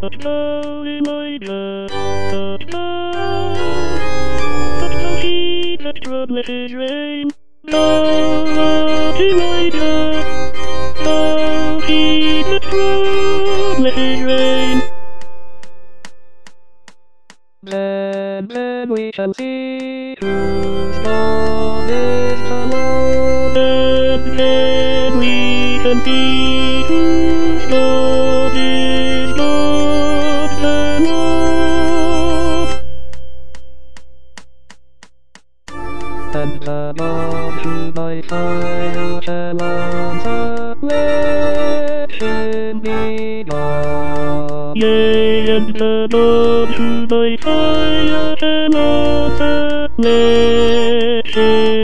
Troublesses rain. No, Elijah. No, heed the troublesses rain. Then we shall see whose God is the Lord. Then we shall see whose God is God the Lord. And the Lord who by fire shall answer, blessed be God. Yea, and the Lord who by fire shall answer, blessed